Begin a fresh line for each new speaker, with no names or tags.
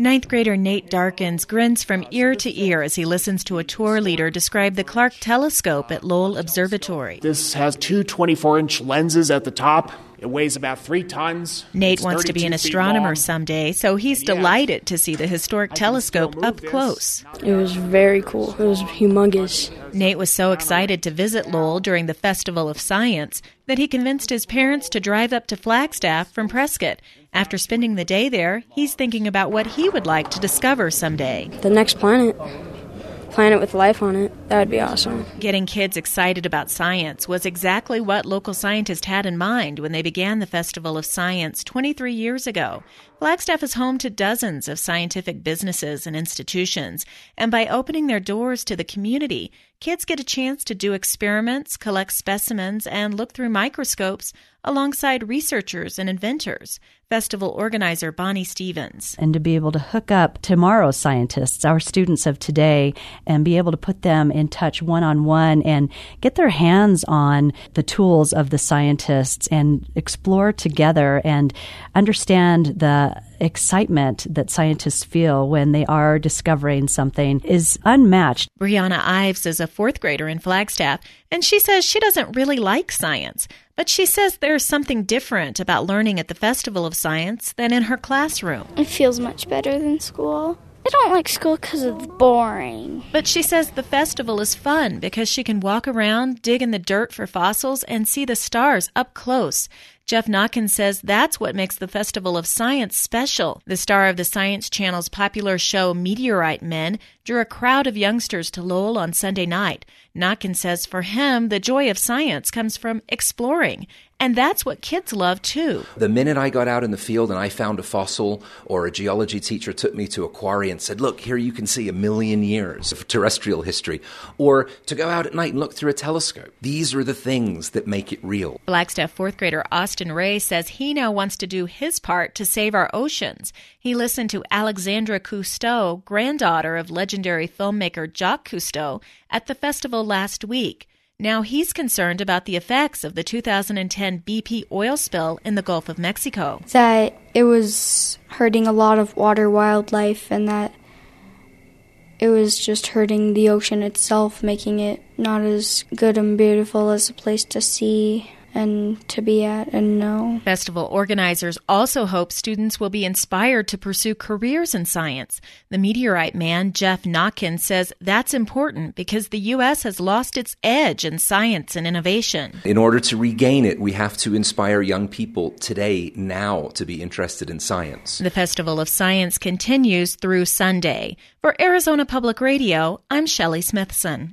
Ninth grader Nate Darkins grins from ear to ear as he listens to a tour leader describe the Clark Telescope at Lowell Observatory.
This has two 24-inch lenses at the top. It weighs about 3 tons.
Nate wants to be an astronomer someday, so he's delighted to see the historic telescope up close.
It was very cool. It was humongous.
Nate was so excited to visit Lowell during the Festival of Science that he convinced his parents to drive up to Flagstaff from Prescott. After spending the day there, he's thinking about what he would like to discover someday.
The next planet with life on it. That would be awesome.
Getting kids excited about science was exactly what local scientists had in mind when they began the Festival of Science 23 years ago. Flagstaff is home to dozens of scientific businesses and institutions, and by opening their doors to the community, kids get a chance to do experiments, collect specimens, and look through microscopes alongside researchers and inventors. Festival organizer Bonnie Stevens.
And to be able to hook up tomorrow's scientists, our students of today, and be able to put them in touch one-on-one and get their hands on the tools of the scientists and explore together and understand the excitement that scientists feel when they are discovering something is unmatched.
Brianna Ives is a 4th grader in Flagstaff, and she says she doesn't really like science, but she says there's something different about learning at the Festival of Science than in her classroom.
It feels much better than school. I don't like school because it's boring.
But she says the festival is fun because she can walk around, dig in the dirt for fossils, and see the stars up close. Jeff Notkin says that's what makes the Festival of Science special. The star of the Science Channel's popular show Meteorite Men drew a crowd of youngsters to Lowell on Sunday night. Notkin says for him, the joy of science comes from exploring. And that's what kids love, too.
The minute I got out in the field and I found a fossil, or a geology teacher took me to a quarry and said, look, here you can see 1,000,000 years of terrestrial history, or to go out at night and look through a telescope. These are the things that make it real.
Flagstaff 4th grader Austin Ray says he now wants to do his part to save our oceans. He listened to Alexandra Cousteau, granddaughter of legendary filmmaker Jacques Cousteau, at the festival last week. Now he's concerned about the effects of the 2010 BP oil spill in the Gulf of Mexico.
That it was hurting a lot of water wildlife and that it was just hurting the ocean itself, making it not as good and beautiful as a place to see and to be at and know.
Festival organizers also hope students will be inspired to pursue careers in science. The Meteorite Man, Jeff Notkin, says that's important because the U.S. has lost its edge in science and innovation.
In order to regain it, we have to inspire young people today, now, to be interested in science.
The Festival of Science continues through Sunday. For Arizona Public Radio, I'm Shelley Smithson.